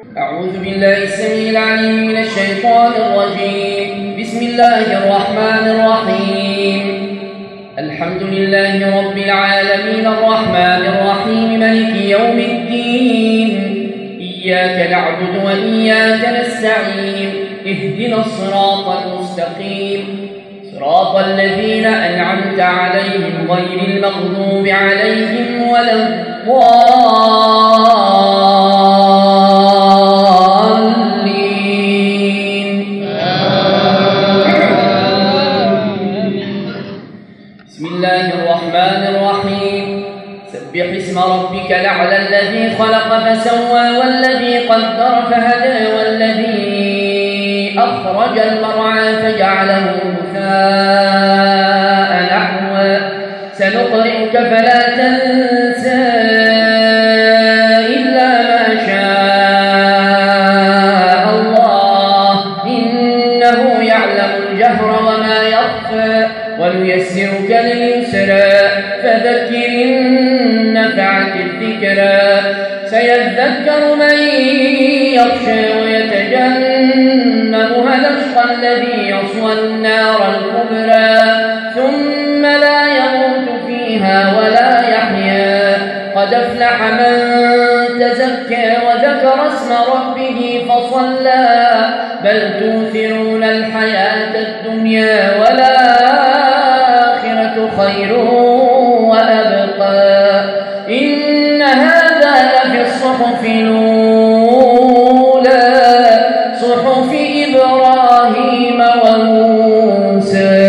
أعوذ بالله السميع العليم من الشيطان الرجيم. بسم الله الرحمن الرحيم. الحمد لله رب العالمين الرحمن الرحيم مالك يوم الدين. إياك نعبد وإياك نستعين. اهدنا الصراط المستقيم صراط الذين أنعمت عليهم غير المغضوب عليهم ولا الضالين. بسم الله الرحمن الرحيم. سبح اسم ربك الأعلى الذي خلق فسوى والذي قدر فهدى والذي أخرج المرعى فجعله غثاء نحوا سنقرئك فلا تنسى إلا ما شاء الله إنه يعلم الجهر وما يخفى ونيسرك لليسرى فذكر إن نفعت الذكرى سيذكر من يخشى ويتجنبها الأشقى الذي يصلى النار الكبرى ثم لا يموت فيها ولا يحيا قد أفلح من تزكى وذكر اسم ربه فصلى بل تؤثرون الحياة الدنيا والآخرة خير وأبقى إن هذا لفي الصحف الأولى صحف إبراهيم وموسى.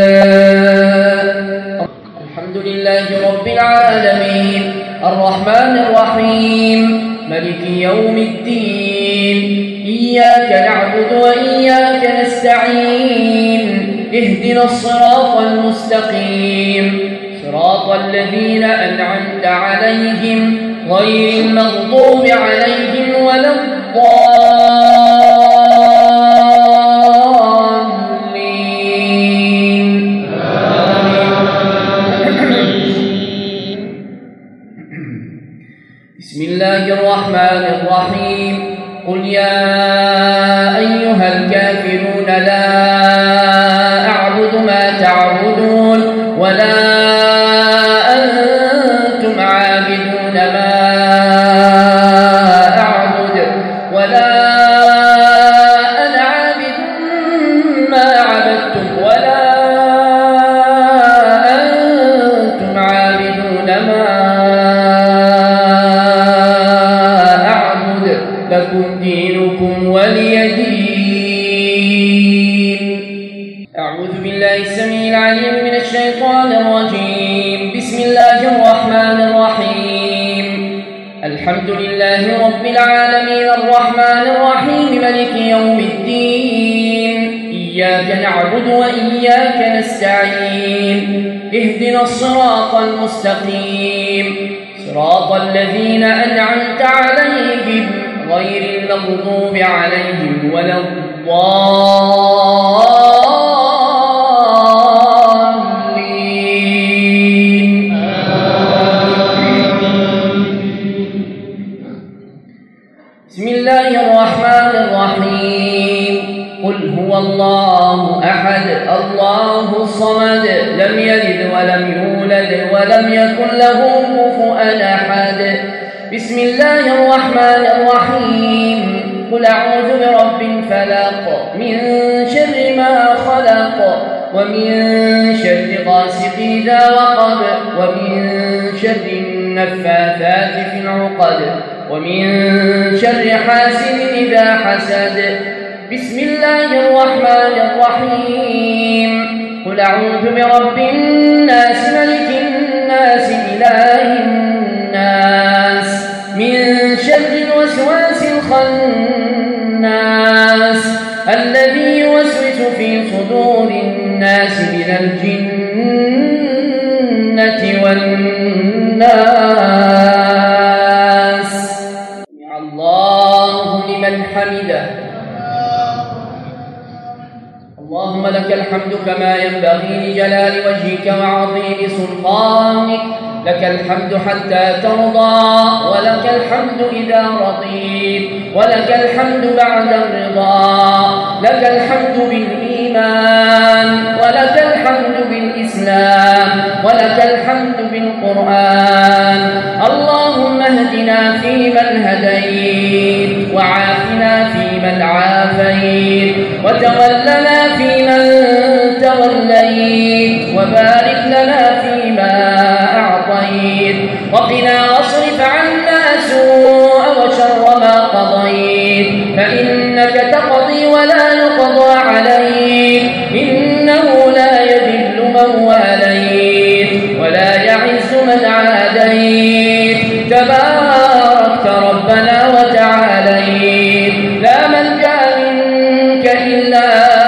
الحمد لله رب العالمين الرحمن الرحيم مالك يوم الدين. إياك نعبد وإياك نستعين. اهدنا الصراط المستقيم صراط الذين أنعمت عليهم غير المغضوب عليهم ولا الضالين. بسم الله الرحمن الرحيم. قل يا أيها الكافرون لا أعبد ما تعبدون ولا أنتم عابدون ما أعبد ولا أنا عابد ما عبدتم ولا أنتم عابدون ما أعبد لكم دينكم ولي دين. أعوذ بالله السميع العليم من الشيطان الرجيم. بسم الله الرحمن الرحيم. الحمد لله رب العالمين الرحمن الرحيم مالك يوم الدين. إياك نعبد وإياك نستعين. اهدنا الصراط المستقيم صراط الذين أنعمت عليهم غير المغضوب عليهم ولا الضالين. بسم الله الرحمن الرحيم. قل هو الله أحد الله الصمد لم يلد ولم يولد ولم يكن له كفوا أحد. بسم الله الرحمن الرحيم. قل أعوذ برب الفلق من شر ما خلق ومن شر غاسق إذا وقب ومن شر النفاثات في العقد ومن شر حاسد إذا حسد. بسم الله الرحمن الرحيم. قل أعوذ برب الناس ملك الناس إله الناس من شر الوسواس الخناس الذي يوسوس في صدور الناس من الجنة والناس. الله لمن حمده. اللهم لك الحمد كما ينبغي لجلال وجهك وعظيم سلطانك لك الحمد حتى ترضى ولك الحمد إذا رضيت ولك الحمد بعد الرضا لك الحمد بالإيمان ولك الحمد بالإسلام ولك الحمد بالقرآن. اللهم اهدنا فيمن هديت وعافنا فيمن عافيت وتولنا فيمن توليت وبارك لنا فيما أعطيت وقنا واصرف عنا سوء وشر ما قضيت فإنك تقضي ولا يقضى عليك إنه لا يذل من واليت ولا يعز من عاديت تباركت ربنا وتعاليت لا ملجأ منك إلا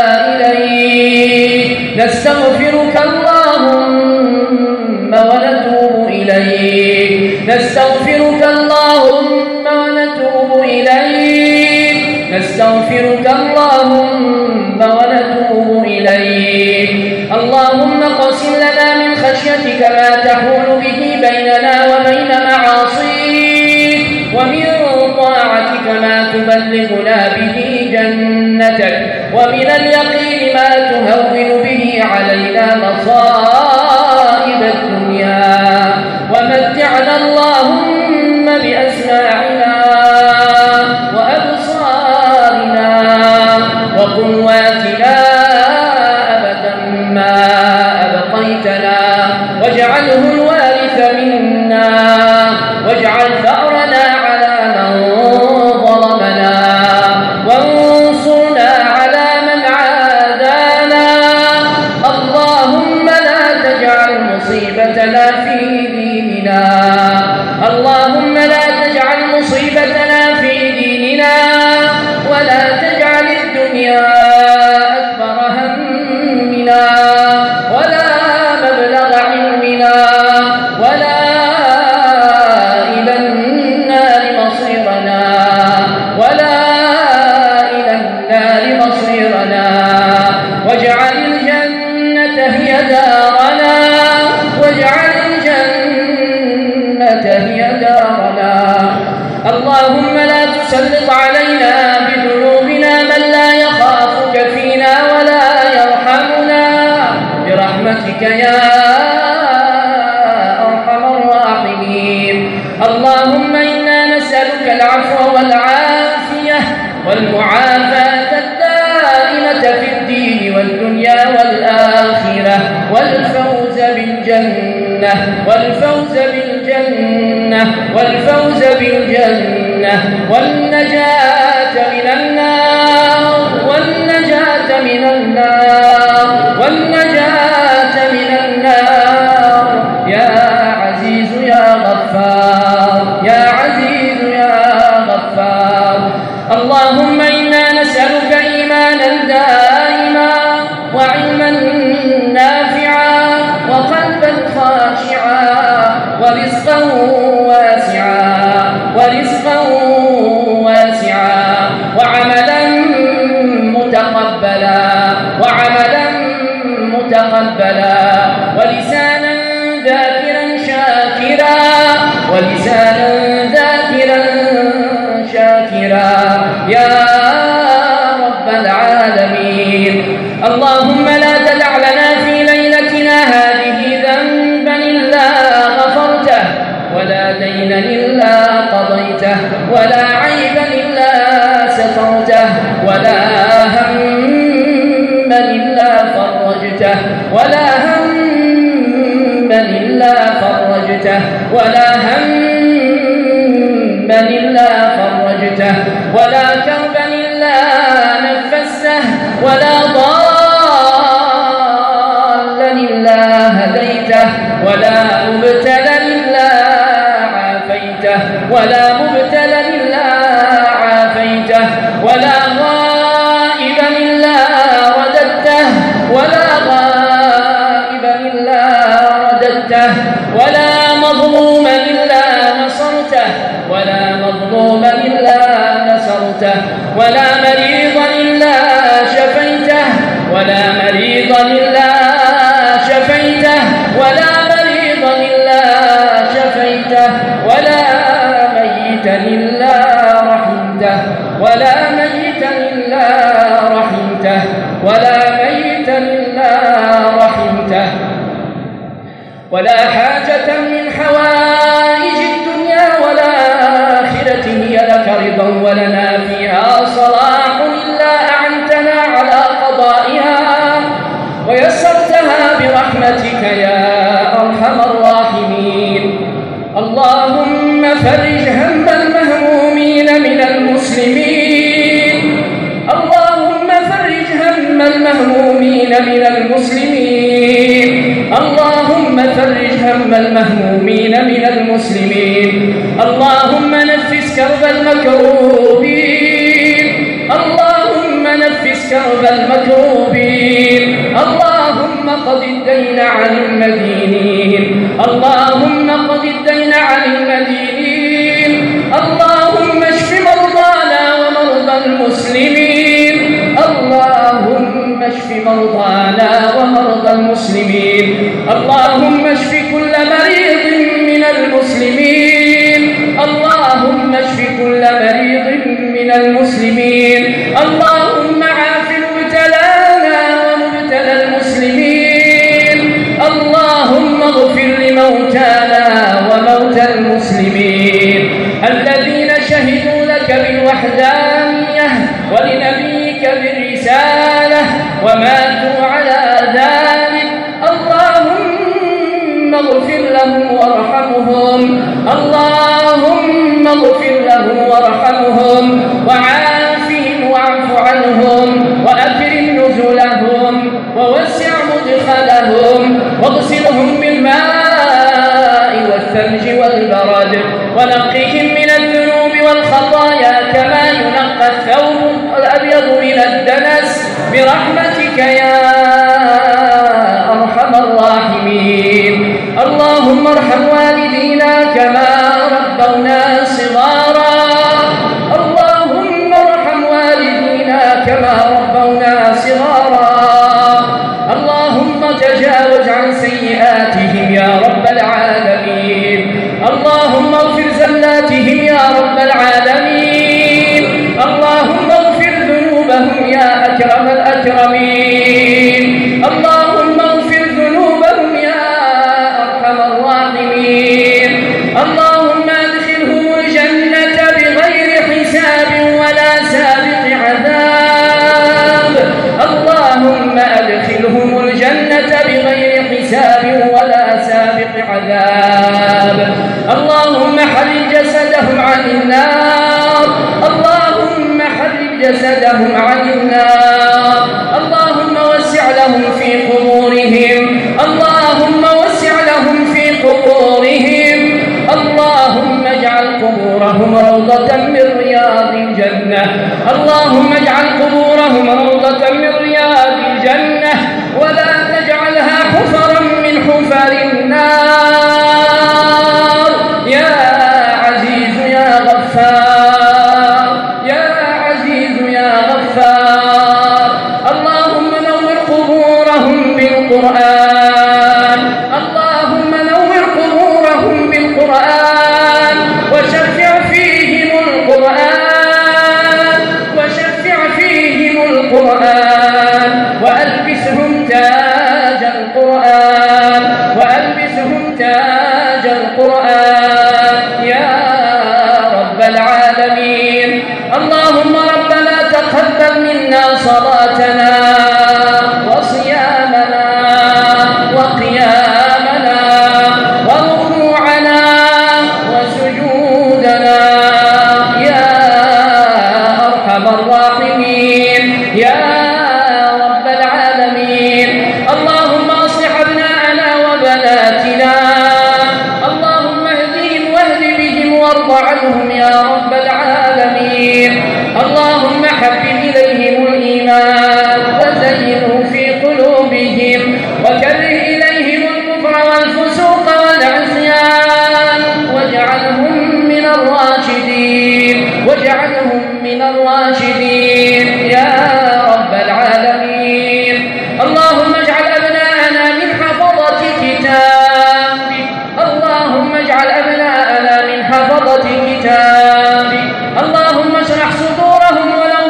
إليك نستغفرك اللهم ونتوب إليك نستغفرك اللهم ونتوب إليك نستغفرك اللهم ونتوب إليك. اللهم اقسم لنا من خشيتك ما تحول به بيننا وبين معاصيك ومن طاعتك ما تبلغنا به جنتك ومن اليقين ما تهون به علينا مصائب الدنيا ومتعنا اللهم بأسماعنا وأبصارنا وقواتنا أبدا ما أبقيتنا واجعله الوارث منا واجعل ثأرنا على من ظلمنا وانصرنا على من عادانا. اللهم لا تجعل مصيبتنا في ديننا اللهم لا تجعل مصيبتنا في ديننا ولا تجعل الدنيا أكبر همنا ولا مبلغ علمنا ولا إلى النار مصيرنا ولا إلى النار مصيرنا واجعل الجنة هي دارنا واجعل الجنة هي دارنا. اللهم لا تسلط علينا بذنوبنا من لا يخافك فينا ولا يرحمنا برحمتك يا أرحم الراحمين. اللهم إنا نسألك العفو والعافية والمعافاة الدائمة في الدين والدنيا والآخرة والفوز بالجنة والفوز بالجنة والفوز بالجنة والنجاة من النار والنجاة من النار والنجاة من النار يا عزيز يا غفار يا عزيز يا غفار. اللهم إنا نسألك إيمانا دائما وعلما نافعا وقلبا خاشعا ورزقا واسعا وعملا متقبلا ولسانا ذاكرا شاكرا يا رب العالمين. اللهم لا تدع لنا في ليلتنا هذه ذنبا إلا غفرته ولا دينا إلا قضيته ولا عيبا إلا سترته ولا هما إلا فرجته ولا هما إلا فرجته ولا هما إلا فرجته ولا كربا إلا نفسته ولا ضالا إلا هديته ولا مبتلا إلا عافيته ولا مبتلا إلا عافيته ولا غائبا إلا رددته ولا غائبا إلا رددته ولا مظلوما إلا نصرته ولا مظلوما إلا نصرته ولا مريضا إلا شفيته ولا مريضا إلا شفيته ولا مريضا إلا ميتا إلا رحمته ولا حاجة من حوائج الدنيا والآخرة هي لك رضا ولنا فيها صلاح إلا أعنتنا على قضائها ويسرتها برحمتك يا أرحم الراحمين. اللهم فرج هم المهمومين من المسلمين، اللهم فرج هم المهمومين من المسلمين، اللهم فرج هم المهمومين من المسلمين، اللهم نفس كرب المكروبين، اللهم نفس كرب المكروبين، اللهم قض الدين عن المدينين، اللهم قض الدين عن المدينين، اللهم اشف مرضانا ومرضى المسلمين، اللهم اشف مرضانا ومرضى المسلمين، اللهم اشف كل مريض من المسلمين، اللهم اشف كل مريض من المسلمين، اللهم عاف مبتلانا ومبتلى المسلمين، اللهم اغفر لموتانا وموتى المسلمين الذين شهدوا لك بالوحدانية ولنبيك بالرسالة وماتوا على ذلك، اللهم اغفر لهم وارحمهم، اللهم اغفر لهم وارحمهم وعافهم واعف عنهم وأكرم نزلهم ووسع مدخلهم واغسلهم بالماء والثلج والبرد ونقهم من الذنوب والخطايا كما ينقى الثوب الأبيض من الدنس برحمتك يا أرحم الراحمين. اللهم ارحم والدينا كما ربونا صغارا، اللهم ارحم والدينا كما ربونا صغارا، اللهم تجاوز عن سيئاتهم يا رب العالمين، اللهم اغفر زلاتهم يا رب العالمين، اللهم اغفر ذنوبهم يا أكرم الأكرمين، اللهم اغفر ذنوبهم يا أرحم الراحمين، اللهم ادخلهم الجنة بغير حساب ولا سابق عذاب، اللهم ادخلهم الجنة بغير حساب ولا سابق عذاب، اللهم حرج جسدهم عن النار، اللهم حرج جسدهم عن النار، اللهم وسع لهم في قبورهم، اللهم وسع لهم في قبورهم، اللهم اجعل قبورهم روضة من رياض الجنة، اللهم اجعل قبورهم روضة من رياض الجنة ولا تجعلها حفرا من حفر النار يا عزيز يا غفار، يا عزيز يا غفار، اللهم نور قبورهم بالقرآن، اللهم نور قبورهم بالقرآن وشفع فيهم القرآن، وشفع فيهم القرآن وألبسهم تاج القرآن، وألبسهم تاج القرآن يا رب العالمين. اللهم ربنا تقبل منا صلاتنا وصيامنا وقيامنا وركوعنا وسجودنا يا أرحم الراحمين يا رب العالمين. اللهم أصلح أبناءنا وبناتنا، اللهم اهدهم واهد بهم وارض عنهم يا رب العالمين. اللهم حبب إليهم الإيمان وزينه في قلوبهم وكره إليهم الكفر والفسوق والعصيان واجعلهم من الراشدين، واجعلهم من الراشدين يا رب العالمين. اللهم اجعل أبناءنا من حفظة كتابك، اللهم اجعل أبناءنا من حفظة كتابك، اللهم اشرح صدورهم ولا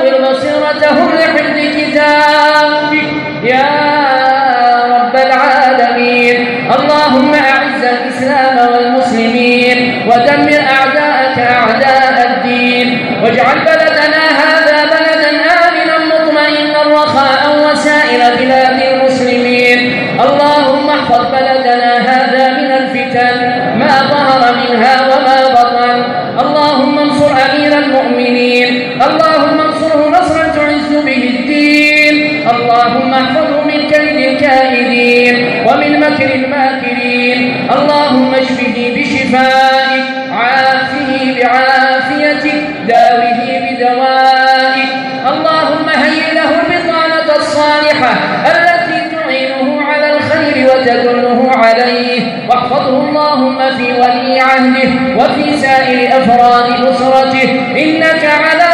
اللهم احفظه من كيد الكائدين ومن مكر الماكرين. اللهم اشفه بشفائك، عافه بعافيتك، داوه بدوائك. اللهم هيئ له البطانة الصالحة التي تعينه على الخير وتدله عليه، واحفظه اللهم في ولي عهده وفي سائر أفراد أسرته، إنك على